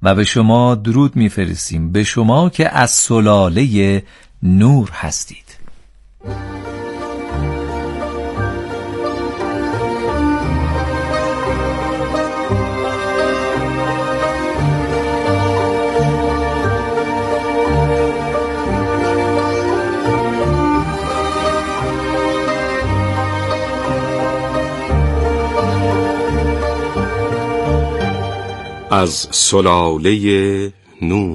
و به شما درود میفرستیم، به شما که از سلاله نور هستید. از سلاله نور.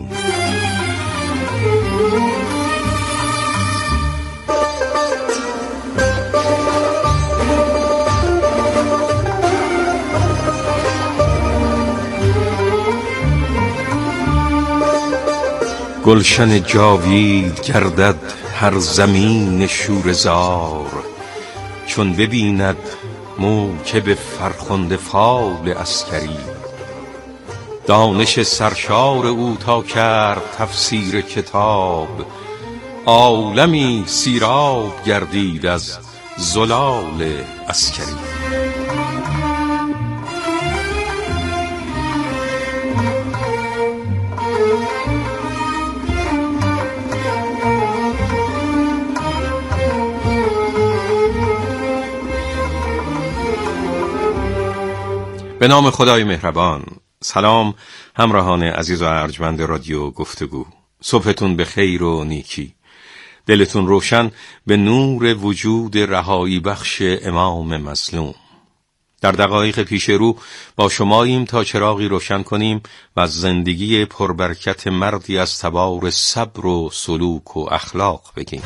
گلشن جاوید گردد هر زمین شوره‌زار، چون ببیند موکب فرخنده فال عسکری. دانش سرشار او تا کرد تفسیر کتاب، عالمی سیراب گردید از زلال عسکری. به نام خدای مهربان. سلام همراهان عزیز و ارجمند رادیو گفتگو، صبحتون به خیر و نیکی، دلتون روشن به نور وجود رهایی بخش امام مظلوم. در دقایق پیش رو با شماییم تا چراغی روشن کنیم و از زندگی پربرکت مردی از تبار صبر و سلوک و اخلاق بگیم.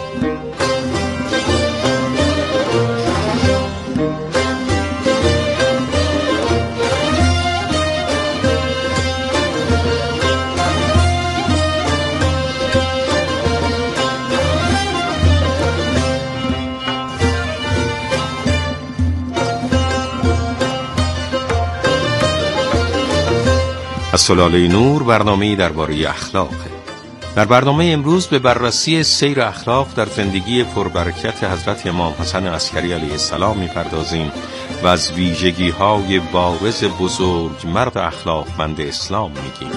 از سلاله نور برنامه‌ای درباره اخلاقه. در برنامه امروز به بررسی سیر اخلاق در زندگی پربرکت حضرت امام حسن عسکری علیه السلام می‌پردازیم و از ویژگی‌های بارز بزرگ مرد اخلاقمند اسلام میگیم.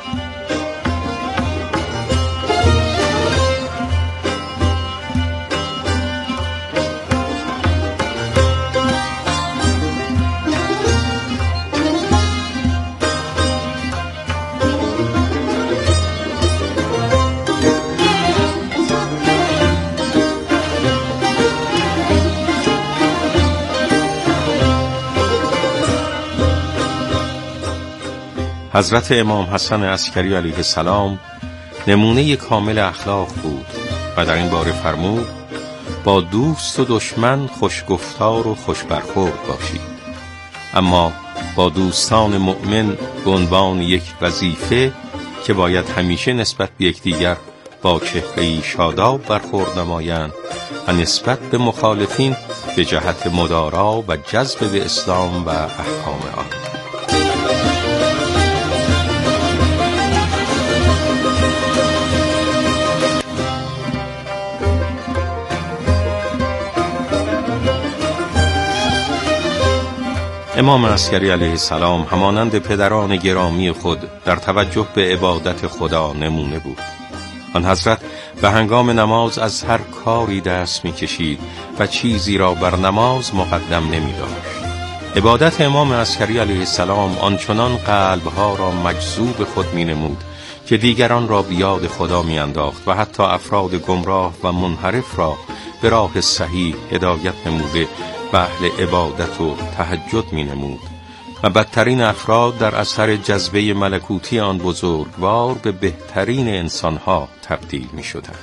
حضرت امام حسن عسکری علیه السلام نمونه کامل اخلاق بود و در این باره فرمود با دوست و دشمن خوشگفتار و خوش برخورد باشید، اما با دوستان مؤمن به عنوان یک وظیفه که باید همیشه نسبت به یکدیگر با چهره‌ای شاداب برخورد نمایند و نسبت به مخالفین به جهت مدارا و جذب به اسلام و احکام آن. امام عسکری علیه السلام همانند پدران گرامی خود در توجه به عبادت خدا نمونه بود. آن حضرت به هنگام نماز از هر کاری دست می‌کشید و چیزی را بر نماز مقدم نمی‌داشت. عبادت امام عسکری علیه السلام آنچنان قلب‌ها را مجذوب خود می‌نمود که دیگران را به یاد خدا می‌انداخت و حتی افراد گمراه و منحرف را به راه صحیح هدایت نموده و اهل عبادت و تهجد می نمود و بدترین افراد در اثر جذبه ملکوتی آن بزرگوار به بهترین انسانها تبدیل می شدند.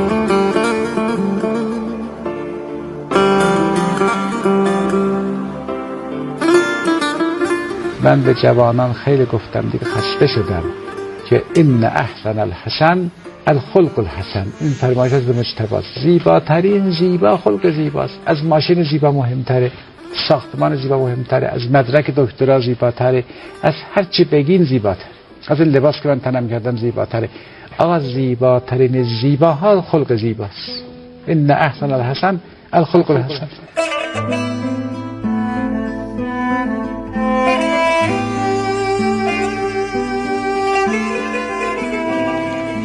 من به جوانان خیلی گفتم دیگه، خسته شدم که ان احسن الحسن الخلق الحسن. این فرمایش از مجتبی، زیباترین زیبا خلق زیباست. از ماشین زیبا مهمتره، ساختمان زیبا مهمتره، از مدرک دکترا زیباتره، از هر چی بگین زیباتره، از این لباس که من تنم کردم زیباتره. آقا زیباترین زیباها خلق زیباست. ان احسن الحسن الخلق الحسن.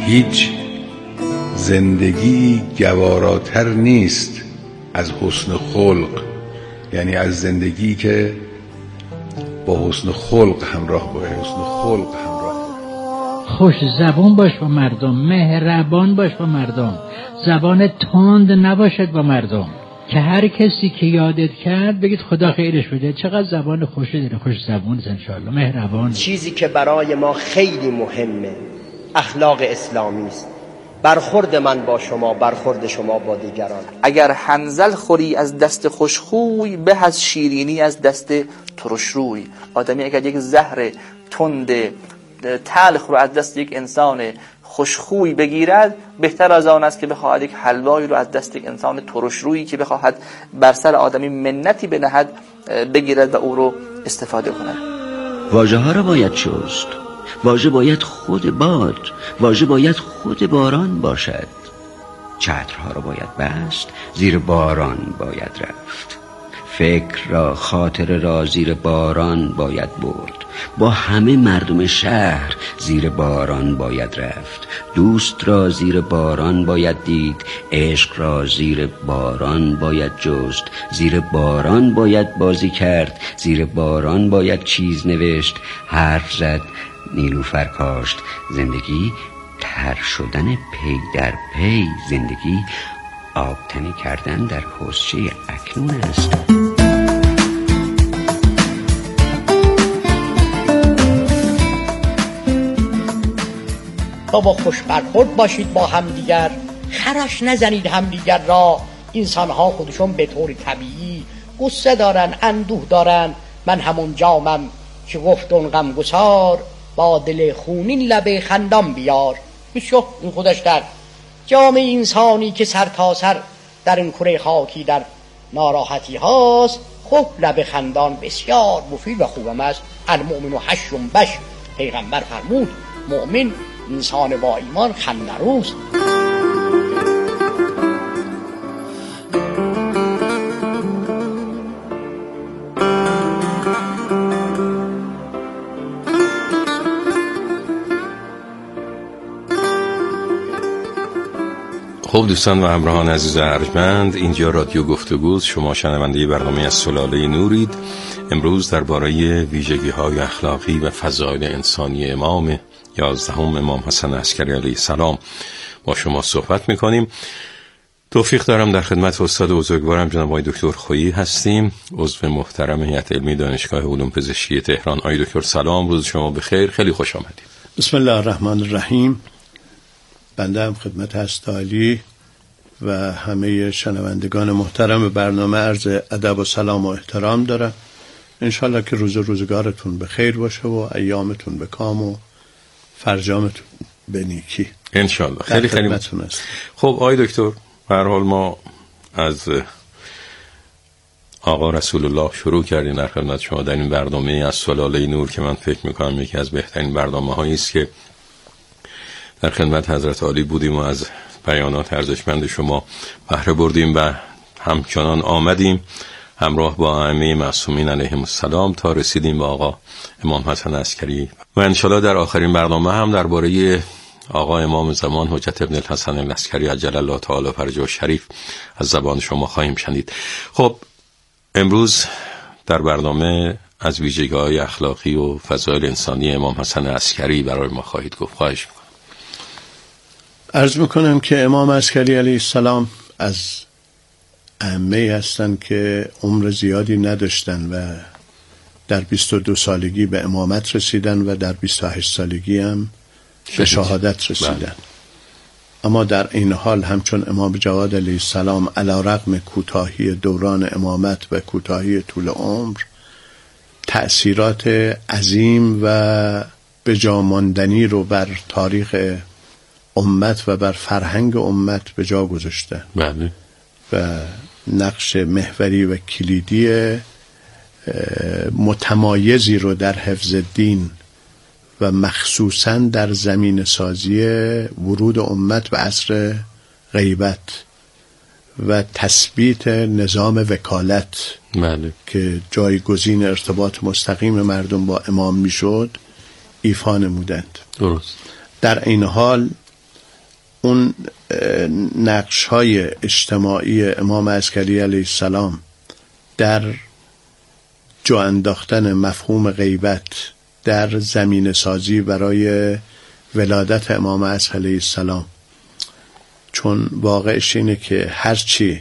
هیچ زندگی گواراتر نیست از حسن خلق، یعنی از زندگی که با حسن خلق همراه باشه. خوش زبان باش با مردم، مهربان باش با مردم، زبان تند نباشد با مردم، که هر کسی که یادت کرد بگید خدا خیرش بده، چقدر زبان خوشی داره، خوش زبان انشاءالله، مهربان. چیزی که برای ما خیلی مهمه اخلاق اسلامی است. برخورد من با شما، برخورد شما با دیگران. اگر حنظل خوری از دست خوشخوی، به از شیرینی از دست ترشروی. آدمی اگر یک زهر تند تلخ رو از دست یک انسان خوشخوی بگیرد، بهتر از آن است که بخواهد یک حلوایی رو از دست یک انسان ترشرویی که بخواهد بر سر آدمی منتی بنهد بگیرد و او رو استفاده کند. واژه ها را باید شست، واژه باید خود باد، واژه باید خود باران باشد. چترها را باید بست، زیر باران باید رفت. فکر را، خاطر را زیر باران باید برد. با همه مردم شهر زیر باران باید رفت. دوست را زیر باران باید دید، عشق را زیر باران باید جست. زیر باران باید بازی کرد، زیر باران باید چیز نوشت. حرف زد، نیلوفر کاشت. زندگی تر شدن پی در پی، زندگی آبتنی کردن در حوضچه اکنون است. بابا خوش برخورد باشید با همدیگر، خرش نزنید همدیگر را. انسان ها خودشون به طور طبیعی قصه دارن، اندوه دارن. من همون جامم که گفت اون غمگسار، با دل خونین لب خندان بیار. بسیار این خودش در جامعه انسانی که سر تا سر در این کره خاکی در ناراحتی هاست، خب لب خندان بسیار مفید و خوبم است. المؤمن حشم بش، پیغمبر فرمود مؤمن انسان با ایمان خندروست. خب دوستان و همراهان عزیز ارجمند، اینجا رادیو گفتگوست. شما شنونده برنامه از سلاله نورید. امروز درباره ویژگی‌های اخلاقی و فضایل انسانی امام 11 امام حسن عسکری علیه السلام با شما صحبت می‌کنیم. توفیق دارم در خدمت استاد بزرگوارم جناب آقای دکتر خویی هستیم، عضو محترم هیئت علمی دانشگاه علوم پزشکی تهران. آقای دکتر سلام، روز شما بخیر، خیلی خوش آمدید. بسم الله الرحمن الرحیم. بنده هم خدمت هستالی و همه شنوندگان محترم برنامه عرض ادب و سلام و احترام دارم. انشالله که روزگارتون به خیر باشه و ایامتون به کام و فرجامتون به نیکی انشالله. خیلی خیلی خب آقای دکتر، به هر حال ما از آقا رسول الله شروع کردیم در خدمت شما در این برنامه از سلاله نور که من فکر میکنم یکی از بهترین برنامه هایی است که در خدمت حضرت عالی بودیم و از بیانات ارزشمند شما بهره بردیم و همچنان آمدیم همراه با ائمه معصومین علیهم السلام تا رسیدیم به آقا امام حسن عسکری و انشالله در آخرین برنامه هم درباره آقا امام زمان حجت ابن الحسن العسکری عجل الله تعالی فرجه شریف از زبان شما خواهیم شنید. خب امروز در برنامه از ویژگی‌های اخلاقی و فضایل انسانی امام حسن عسکری برای ما خواهید گفت. خواهش می‌کنم. عرض میکنم که امام عسکری علیه السلام از ائمه هستند که عمر زیادی نداشتن و در 22 سالگی به امامت رسیدن و در 28 سالگی هم به شهادت رسیدن. اما در این حال همچون امام جواد علیه السلام علی رغم کوتاهی دوران امامت و کوتاهی طول عمر، تأثیرات عظیم و بجاماندنی رو بر تاریخ امت و بر فرهنگ امت به جا گذاشتن. بله. و نقش محوری و کلیدی متمایزی رو در حفظ دین و مخصوصاً در زمین سازی ورود امت به عصر غیبت و تثبیت نظام وکالت، بله، که جایگزین ارتباط مستقیم مردم با امام میشد، ایفا نمودند. درست. در این حال اون نقش های اجتماعی امام عسکری علیه السلام در جا انداختن مفهوم غیبت در زمین سازی برای ولادت امام عصر علیه السلام، چون واقعش اینه که هرچی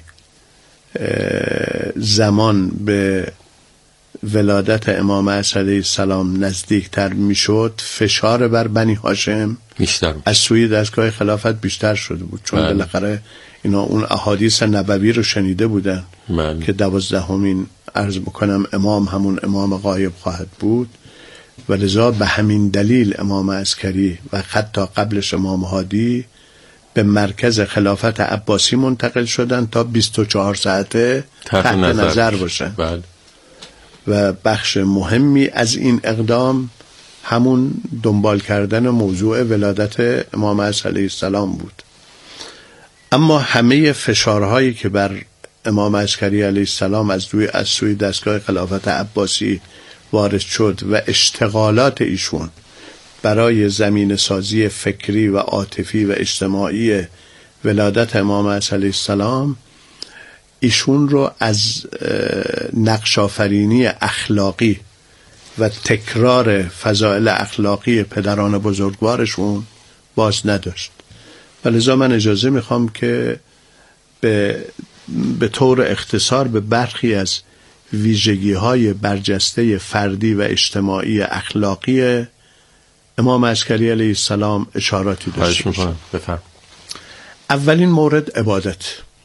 زمان به ولادت امام عصر علیه السلام نزدیکتر میشد، فشار بر بنی هاشم بیشتر از سوی دستگاه خلافت بیشتر شده بود، چون بالاخره اینا اون احادیث نبوی رو شنیده بودن که 12مین عرض میکنم امام همون امام غایب خواهد بود، و لذا به همین دلیل امام عسکری و حتی قبلش امام هادی به مرکز خلافت عباسی منتقل شدن تا 24 ساعته تحت نظر باشن. و بخش مهمی از این اقدام همون دنبال کردن موضوع ولادت امام عصر علیه السلام بود. اما همه فشارهایی که بر امام عسکری علیه السلام از سوی دستگاه خلافت عباسی وارد شد و اشتغالات ایشون برای زمین سازی فکری و عاطفی و اجتماعی ولادت امام عصر علیه السلام ایشون رو از نقش آفرینی اخلاقی و تکرار فضائل اخلاقی پدران بزرگوارشون باز نداشت. و لذا من اجازه میخوام که به طور اختصار به برخی از ویژگی‌های برجسته فردی و اجتماعی اخلاقی امام عسکری علیه السلام اشاراتی داشته باشم. اولین مورد عبادت.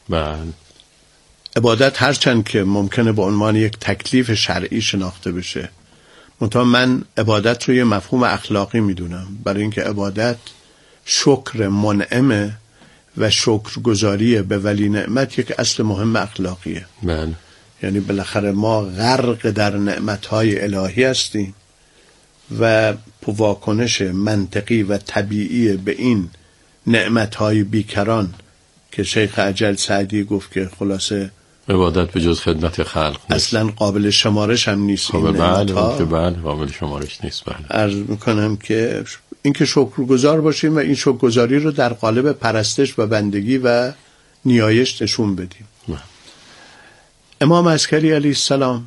عبادت هرچند که ممکنه به عنوان یک تکلیف شرعی شناخته بشه، منتها من عبادت رو یه مفهوم اخلاقی میدونم، برای اینکه عبادت شکر منعمه و شکرگزاری به ولی نعمت یک اصل مهم اخلاقیه. یعنی بالاخره ما غرق در نعمتهای الهی هستیم و واکنش منطقی و طبیعی به این نعمتهای بیکران که شیخ اجل سعدی گفت که خلاصه عبادت به جز خدمت خلق نیست، اصلا قابل شمارش هم نیست. بله قابل شمارش نیست. عرض میکنم که اینکه شکرگزار باشیم و این شکرگزاری رو در قالب پرستش و بندگی و نیایش نشون بدیم. امام عسکری علیه السلام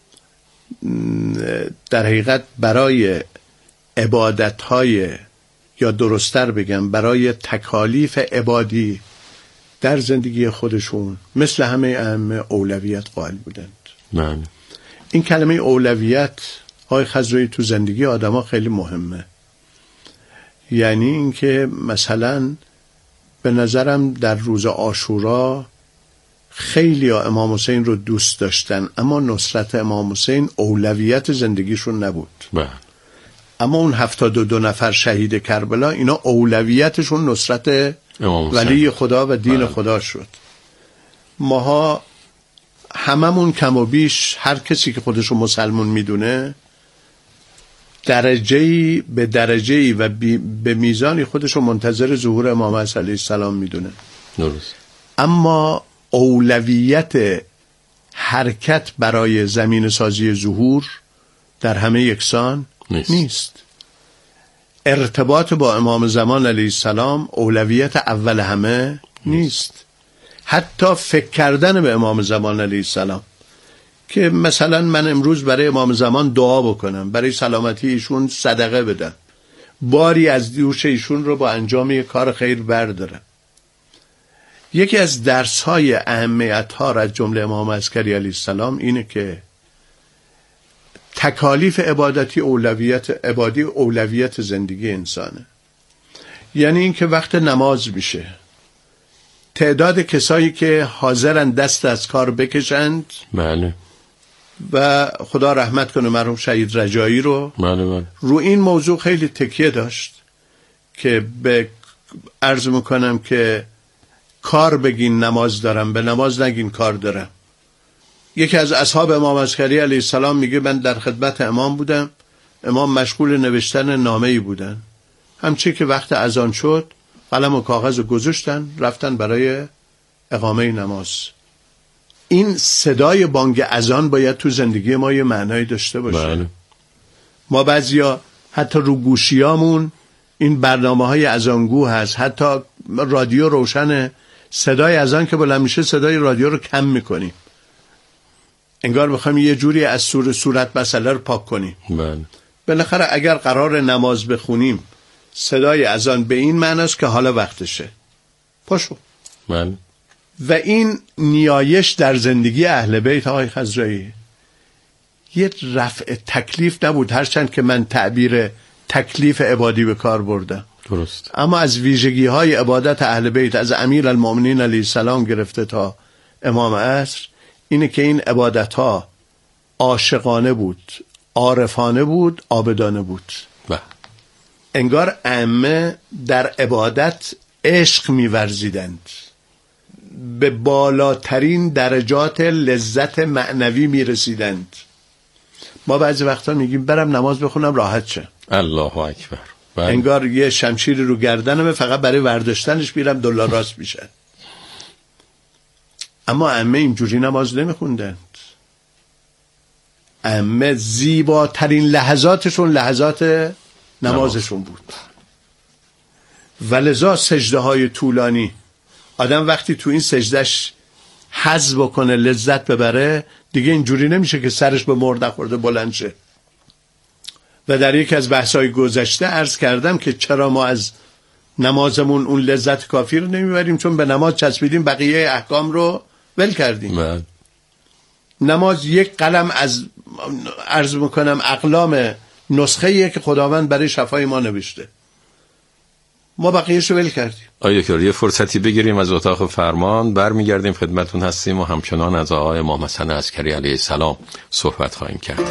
در حقیقت برای عبادت‌های، یا درست‌تر بگم برای تکالیف عبادی در زندگی خودشون مثل همه ائمه اولویت قائل بودند. این کلمه اولویت آقای خضروی تو زندگی آدم‌ها خیلی مهمه. یعنی اینکه مثلا به نظرم در روز عاشورا خیلی امام حسین رو دوست داشتن، اما نصرت امام حسین اولویت زندگیشون نبود. اما اون 72 نفر شهید کربلا اینا اولویتشون نصرت ولی خدا و دین خدا شد. ماها هممون کم و بیش هر کسی که خودشو مسلمون میدونه درجه‌ای به درجه‌ای و به میزانی خودشو منتظر ظهور امام علیه السلام میدونه. درست. اما اولویت حرکت برای زمین سازی ظهور در همه یکسان نیست. ارتباط با امام زمان علیه السلام اولویت اول همه نیست. حتی فکر کردن به امام زمان علیه السلام که مثلا من امروز برای امام زمان دعا بکنم، برای سلامتی ایشون صدقه بدم، باری از دوش ایشون رو با انجام یک کار خیر بردارم. یکی از درس‌های اهمیت‌ها را از جمله امام عسکری علیه السلام اینه که تکالیف عبادتی اولویت زندگی انسانه. یعنی اینکه وقت نماز میشه تعداد کسایی که حاضرن دست از کار بکشند، و خدا رحمت کنه مرحوم شهید رجایی رو رو این موضوع خیلی تکیه داشت که به عرض میکنم که کار بگین نماز دارم، به نماز نگین کار دارم. یکی از اصحاب امام عسکری علیه السلام میگه من در خدمت امام بودم، امام مشغول نوشتن نامه‌ای بودن، همچی که وقت اذان شد قلم و کاغذ رو گذاشتن رفتن برای اقامه نماز. این صدای بانگ اذان باید تو زندگی ما یه معنایی داشته باشه. ما بعضیا حتی رو گوشیامون این برنامه‌های اذانگو هست، حتی رادیو روشنه، صدای اذان که بلند میشه صدای رادیو رو کم میکنیم، انگار میخوایم یه جوری از صورت مسئله رو پاک کنیم. بالاخره اگر قرار نماز بخونیم صدای اذان به این معناست که حالا وقتشه، پاشو. و این نیایش در زندگی اهل بیت آقای خضرایی یه رفع تکلیف نبود، هرچند که من تعبیر تکلیف عبادی به کار بردم. درست. اما از ویژگی های عبادت اهل بیت از امیر المؤمنین علیه السلام گرفته تا امام عصر اینه که این عبادت ها عاشقانه بود، عارفانه بود، عابدانه بود. انگار ائمه در عبادت عشق می‌ورزیدند، به بالاترین درجات لذت معنوی می‌رسیدند. ما بعضی وقتا میگیم برم نماز بخونم راحت شه. الله اکبر. انگار یه شمشیری رو گردنمه فقط برای ورداشتنش میرم دلار راست میشه. اما ائمه اینجوری نماز نمیخوندند. ائمه زیباترین لحظاتشون لحظات نمازشون بود. ولذا سجده های طولانی، آدم وقتی تو این سجدهش حظ بکنه لذت ببره دیگه اینجوری نمیشه که سرش به مرده خورده بلند شه. و در یکی از بحث‌های گذشته عرض کردم که چرا ما از نمازمون اون لذت کافی رو نمیبریم، چون به نماز چسبیدیم بقیه احکام رو ول کردیم. نماز یک قلم از عرض میکنم اقلام نسخه‌ایه که خداوند برای شفای ما نوشته، ما بقیه‌شو ول کردیم. آیا که یه فرصتی بگیریم از اتاق فرمان، برمیگردیم خدمتون هستیم و همچنان از آقای امام حسن عسکری علیه السلام صحبت خواهیم کرد.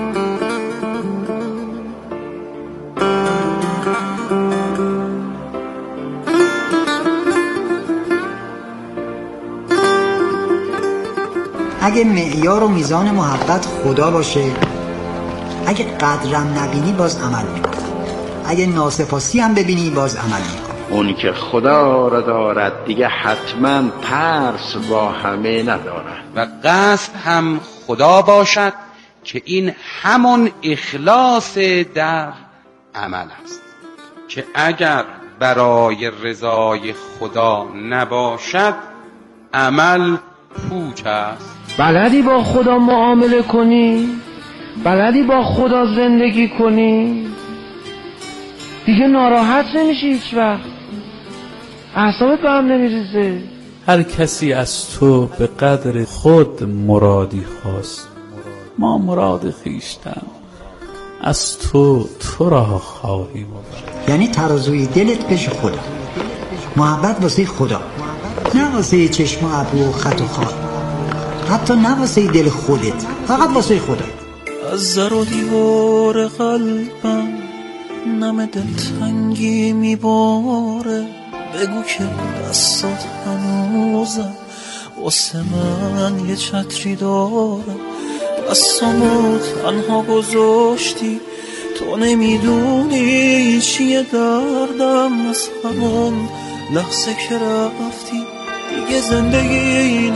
اگه معیار و میزان محبت خدا باشه، اگه قدرم نبینی باز عمل میکنه، اگه ناسپاسی هم ببینی باز عمل میکنه. اون که خدا را دارد دیگه حتما ترس با همه ندارد و قصد هم خدا باشد که این همون اخلاص در عمل است که اگر برای رضای خدا نباشد عمل پوچ است. بلدی با خدا معامله کنی؟ بلدی با خدا زندگی کنی؟ دیگه ناراحت نمیشی هیچ وقت، اعصابت به هم نمیریزه. هر کسی از تو به قدر خود مرادی خواست، ما مراد خویشتن از تو را خواهیم آورد. یعنی ترازوی دلت پیش خدا، محبت واسه خدا، نه واسه چشم و ابرو و خط و خال، حتی نه واسه دل خودت، فقط واسه خدا. از زر و دیوار قلبم نم دلتنگی میباره، بگو که دستات هنوزم واسه من یه چتری داره. دستامو تنها گذاشتی، تو نمیدونی چیه دردم، از همون لحظه که رفتی دیگه زندگی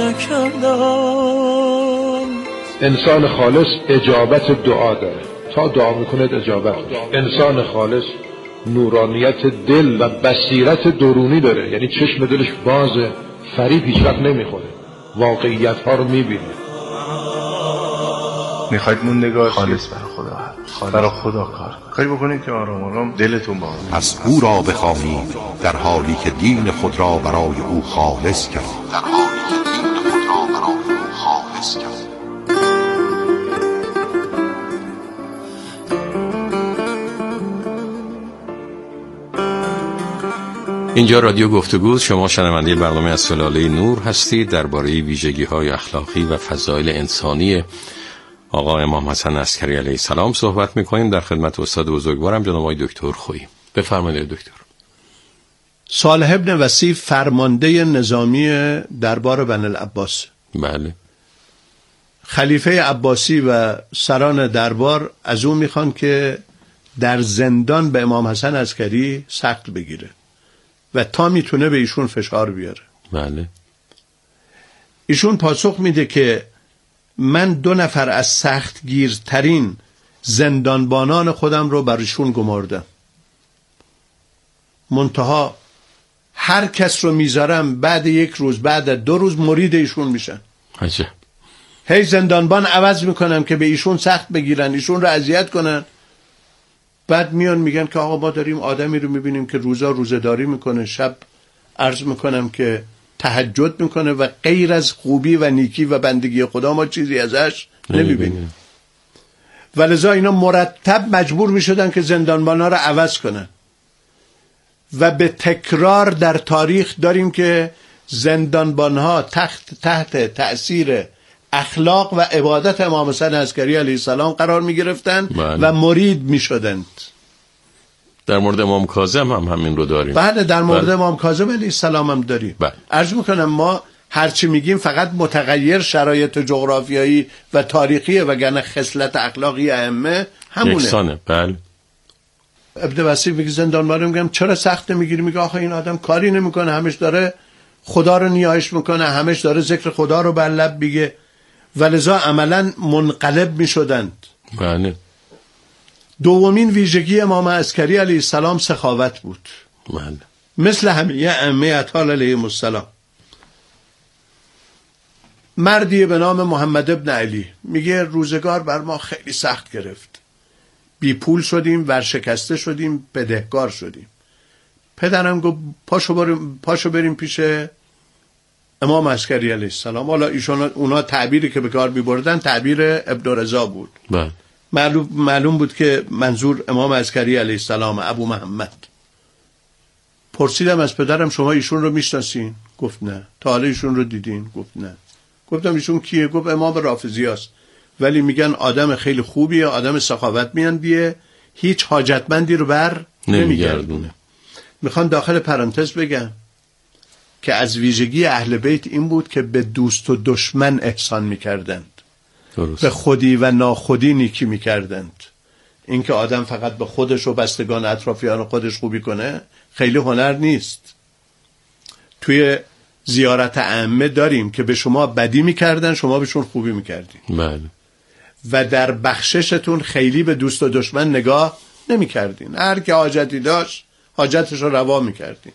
نکردم. انسان خالص اجابت دعا داره، تا دعا میکنه اجابت. انسان خالص نورانیت دل و بصیرت درونی داره، یعنی چشم دلش بازه، فریب هیچ وقت نمیخوره، واقعیت ها رو میبینه. میخواید موندگار خالص برای خدا هست، برای خدا کاری بکنید که آرام آرام دلتون باز. پس او را بخوانید در حالی که دین خود را برای او خالص کرد. اینجا رادیو گفتگوست. شما شنونده برنامه از سلاله نور هستید. درباره ویژگی‌های اخلاقی و فضایل انسانی آقا امام حسن عسکری علیه السلام صحبت می‌کنیم. در خدمت استاد بزرگوارم جناب آقای دکتر خویی. بفرمایید دکتر. صالح ابن وصی فرمانده نظامی دربار بنی العباس. بله. خلیفه عباسی و سران دربار از اون میخوان که در زندان به امام حسن عسکری سخت بگیره و تا میتونه به ایشون فشار بیاره. بله. ایشون پاسخ میده که من 2 نفر از سخت گیرترین زندانبانان خودم رو برشون گماردم، منتها هر کس رو میذارم بعد یک روز بعد 2 روز مرید ایشون میشن. عجب. هی زندانبان عوض میکنم که به ایشون سخت بگیرن، ایشون رو اذیت کنن. بعد میان میگن که آقا ما داریم آدمی رو میبینیم که روزا روزه‌داری میکنه، شب عرض میکنم که تهجد میکنه و غیر از خوبی و نیکی و بندگی خدا ما چیزی ازش نمیبینیم. ولذا اینا مرتب مجبور میشدن که زندانبانا رو عوض کنن و به تکرار در تاریخ داریم که زندانبانها تحت تأثیر اخلاق و عبادت امام حسین عسکری علیه السلام قرار می گرفتن و مرید می شدند. در مورد امام کاظم هم همین رو داریم. بله در مورد امام کاظم علیه السلام هم داریم. عرض میکنم ما هرچی میگیم فقط متغیر شرایط جغرافیایی و تاریخیه، وگرنه خصلت اخلاقی ائمه همونه. یکسانه. بله. ابن وسیع میگه زندانبان میگم چرا سخت میگیری؟ میگه آخه این آدم کاری نمیکنه، همش داره خدا رو نیایش میکنه، همش داره ذکر خدا رو بر لب میگه، ولذا عملا منقلب میشدند. بله. دومین ویژگی امام عسکری علیه السلام سخاوت بود. بله. مثل همه ائمه اطهار علیهم السلام. مردی به نام محمد ابن علی میگه روزگار بر ما خیلی سخت گرفت، بی پول شدیم، ورشکسته شدیم، بدهکار شدیم. پدرم گفت پاشو بریم پیش امام عسکری علیه السلام. حالا ایشون اونا تعبیری که به کار می‌بردن تعبیر ابن رضا بود. بله. معلوم بود که منظور امام عسکری علیه السلام ابو محمد. پرسیدم از پدرم شما ایشون رو میشناسین؟ گفت نه. تا حالا ایشون رو دیدین؟ گفت نه. گفتم ایشون کیه؟ گفت امام رافضی است، ولی میگن آدم خیلی خوبیه، آدم سخاوتمندیه، هیچ حاجتمندی رو بر نمیگردونه. میخوام داخل پرانتز بگم که از ویژگی اهل بیت این بود که به دوست و دشمن احسان میکردند. درست. به خودی و ناخودی نیکی میکردند. این که آدم فقط به خودش و بستگان اطرافیان خودش خوبی کنه خیلی هنر نیست. توی زیارت ائمه داریم که به شما بدی میکردن، شما بهشون خوبی میکردین. بله. و در بخششتون خیلی به دوست و دشمن نگاه نمیکردین. هر که حاجتی داشت حاجتش رو روا میکردین.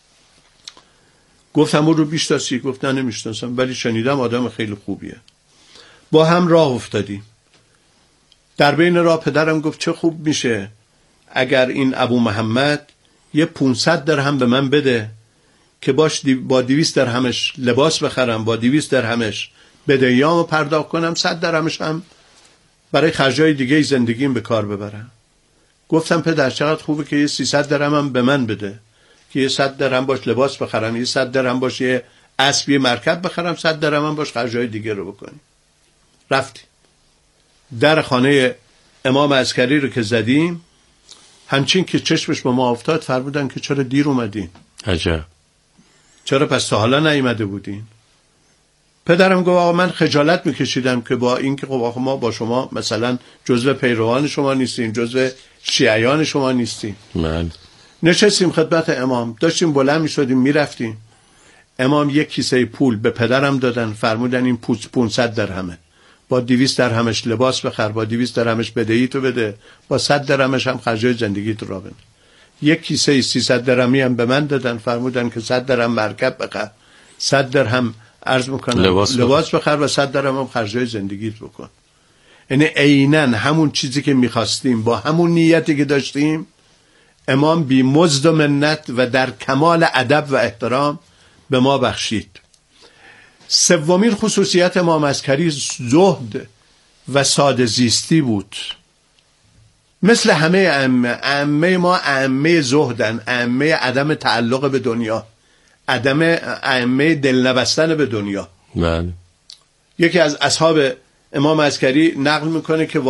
گفتم او رو بیشناسی؟ گفت نه نمیشناسم، ولی شنیدم آدم خیلی خوبیه. با هم راه افتادیم. در بین راه پدرم گفت چه خوب میشه اگر این ابو محمد یه 500 درهم به من بده که با 200 درهمش لباس بخرم، با 200 درهمش بدهیامو پرداخت کنم، 100 درهمش هم برای خرجای دیگه زندگیم به کار ببرم. گفتم پدر چقدر خوبه که یه 300 درهم به من بده که یه 100 درهم باش لباس بخرم، یه 100 درهم باش یه اسبی مرکب بخرم، 100 درهم باش خرجای دیگه رو بکنیم. رفتیم در خانه امام عسکری رو که زدیم، همچین که چشمش به ما افتاد فرمودن که چرا دیر اومدین؟ عجب. چرا پس تا حالا نیامده بودین؟ پدرم گفت آقا من خجالت میکشیدم که با این که خب ما با شما مثلا جزو پیروان شما نیستیم، جزو شیعیان شما نیستیم. نشستیم خدمت امام، داشتیم بلند میشدیم میرفتیم. امام یک کیسه پول به پدرم دادن، فرمودن این 500 درهمه، با 200 درهمش لباس بخر، با 200 درهمش بدهی تو بده، با 100 درهمش هم خرجای زندگی تو را بده. یک کیسه 300 درهمی هم به من دادن، فرمودن که 100 درهم مرکب بخر، 100 درهم عرض میکنم لباس بخر و 100 درهم هم خرجای زندگیت بکن. یعنی عیناً همون چیزی که میخواستیم با همون نیتی که داشتیم، امام بی مزد و منت و در کمال ادب و احترام به ما بخشید. سومین خصوصیت امام عسکری زهد و ساده زیستی بود. مثل همه ائمه ما ائمه زهدن، ائمه عدم تعلق به دنیا، ائمه دل نبستن به دنیا. بله. یکی از اصحاب امام عسکری نقل میکنه که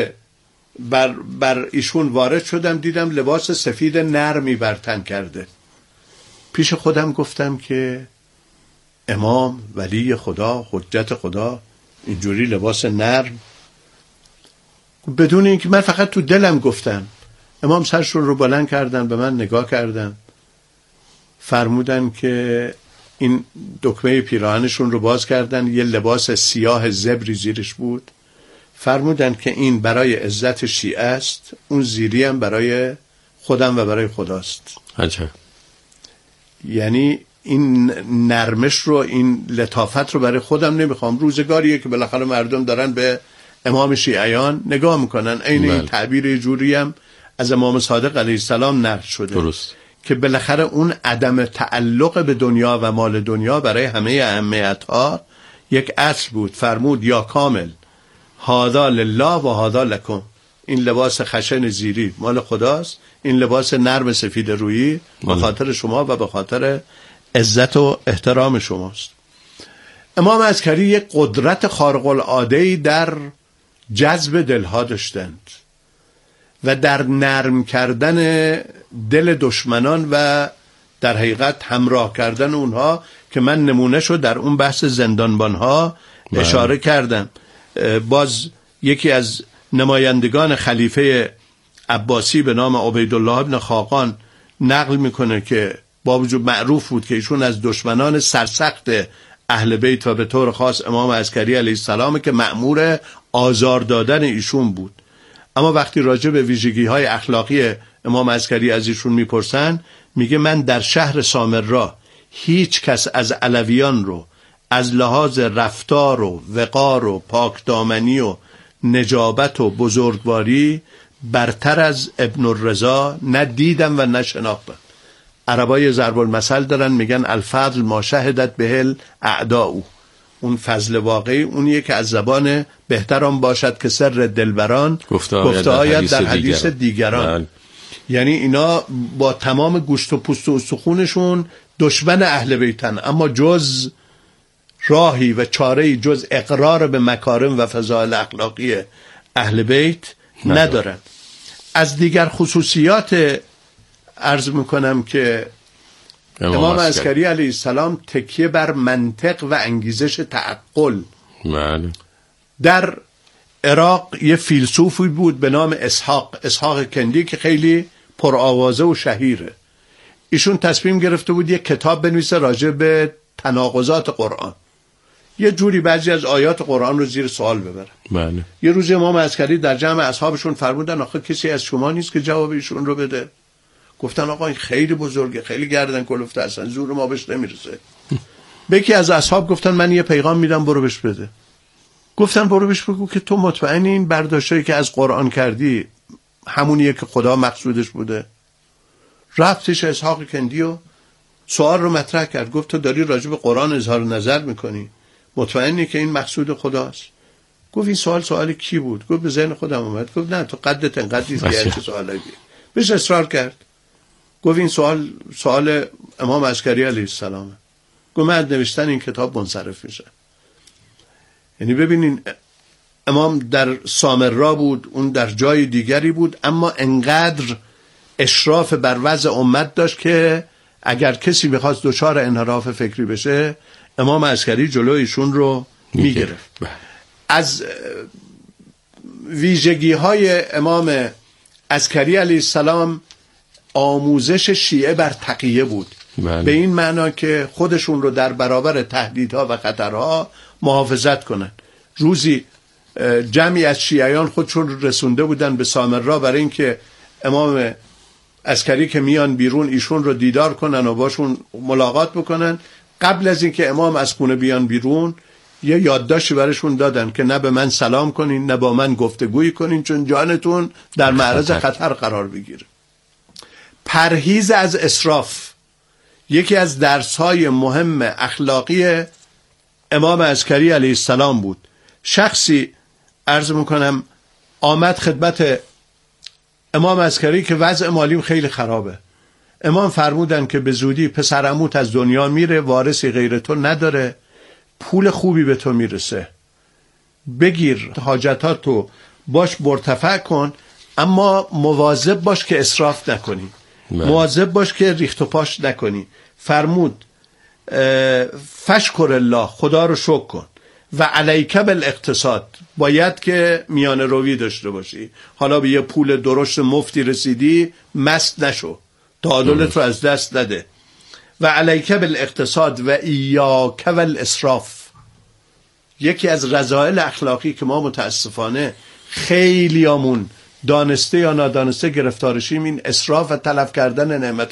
بر ایشون وارد شدم، دیدم لباس سفید نرمی بر تن کرده. پیش خودم گفتم که امام ولی خدا، حجت خدا، اینجوری لباس نرم؟ بدون اینکه من فقط تو دلم گفتم. امام سرشون رو بلند کردن، به من نگاه کردن، فرمودن که این دکمه پیراهنشون رو باز کردن، یه لباس سیاه زبری زیرش بود، فرمودن که این برای عزت شیعه است، اون زیری هم برای خودم و برای خداست. عجب. یعنی این نرمش رو، این لطافت رو برای خودم نمیخوام. روزگاریه که بالاخره مردم دارن به امام شیعیان نگاه میکنن. این تعبیر جوری هم از امام صادق علیه السلام نقل شده. درست. که بالاخره اون عدم تعلق به دنیا و مال دنیا برای همه اهمیت‌ها یک اصل بود. فرمود یا کامل هذا لله و هذا لکم، این لباس خشن زیری مال خداست، این لباس نرم سفید رویی به خاطر شما و به خاطر عزت و احترام شماست. امام عسکری یک قدرت خارق العاده‌ای در جذب دلها داشتند و در نرم کردن دل دشمنان و در حقیقت همراه کردن اونها، که من نمونهشو در اون بحث زندانبانها اشاره کردم. باز یکی از نمایندگان خلیفه عباسی به نام عبیدالله ابن خاقان نقل میکنه که با وجود معروف بود که ایشون از دشمنان سرسخت اهل بیت و به طور خاص امام عسکری علیه السلام که مأمور آزار دادن ایشون بود، اما وقتی راجع به ویژگی های اخلاقی امام عسکری از ایشون میپرسن، میگه من در شهر سامرا هیچ کس از علویان رو از لحاظ رفتار و وقار و پاکدامنی و نجابت و بزرگواری برتر از ابن الرضا ندیدم و نشناختم. عربای ضرب المثل دارن میگن الفضل ما شهدت بهل اعداء، اون فضل واقعی اونیه که از زبان بهتران باشد که سر دلبران گفته آید در حدیث دیگران. یعنی اینا با تمام گوشت و پوست و استخونشون دشمن اهل بیتن، اما جز راهی و چاره‌ای جز اقرار به مکارم و فضائل اخلاقی اهل بیت ندارن. از دیگر خصوصیات عرض میکنم که امام عسکری علیه السلام تکیه بر منطق و انگیزش تعقل. در عراق یه فیلسوفی بود به نام اسحاق کندی که خیلی پرآوازه و شهیره. ایشون تصمیم گرفته بود یه کتاب بنویسه راجع به تناقضات قرآن، یه جوری بعضی از آیات قرآن رو زیر سوال ببره. یه روز امام عسکری در جمع اصحابشون فرمودن آخه کسی از شما نیست که جواب ایشون رو بده؟ گفتن آقا این خیلی بزرگه، خیلی گردن کلفته، اصلا زور ما بهش نمیرسه. به یکی از اصحاب گفتن من یه پیغام میدم برو بهش بده. گفتن برو بهش بگو که تو مطمئنی این برداشتایی که از قرآن کردی همونیه که خدا مقصودش بوده؟ رفتش اسحاق کندی و سوال رو مطرح کرد. گفت تو داری راجع به قرآن اظهار نظر میکنی، مطمئنی که این مقصود خداست؟ گفت این سوال کی بود؟ گفت به ذهن خودم اومد. گفت نه تو قدت انقدر نیست که چه سوالی بهش اصرار کرد. گفت این سوال امام عسکری علیه السلامه. گفت من نوشتن این کتاب منصرف میشه. یعنی ببینین امام در سامرا بود، اون در جای دیگری بود، اما انقدر اشراف بر وضع امت داشت که اگر کسی بخواست دچار انحراف فکری بشه امام عسکری جلوی ایشون رو میگرفت. از ویژگی های امام عسکری علیه السلام آموزش شیعه بر تقیه بود. به این معنا که خودشون رو در برابر تهدیدها و خطرها محافظت کنن. روزی جمعی از شیعیان خودشون رسونده بودن به سامرا برای اینکه امام عسکری که میان بیرون ایشون رو دیدار کنن و باشون ملاقات بکنن. قبل از اینکه امام از خونه بیان بیرون یه یادداشتی براشون دادن که نه به من سلام کنین نه با من گفتگویی کنین چون جانتون در معرض خطر قرار بگیره. پرهیز از اسراف یکی از درس‌های مهم اخلاقی امام عسکری علیه السلام بود. شخصی عرض میکنم آمد خدمت امام عسکری که وضع مالیم خیلی خرابه. امام فرمودن که به زودی پسر عموت از دنیا میره، وارثی غیر تو نداره، پول خوبی به تو میرسه، بگیر حاجتاتو باش مرتفع کن، اما مواظب باش که اسراف نکنی، مواظب باش که ریخت و پاش نکنی. فرمود فشکر الله، خدا رو شکر کن، و علیک بالاقتصاد، باید که میان روی داشته باشی. حالا به یه پول درشت مفتی رسیدی مست نشو، تعادلت رو از دست نده. و علیک بالاقتصاد و ایاک والاسراف. یکی از رذائل اخلاقی که ما متاسفانه خیلیامون دانسته یا نادانسته گرفتارشیم این اسراف و تلف کردن نعمت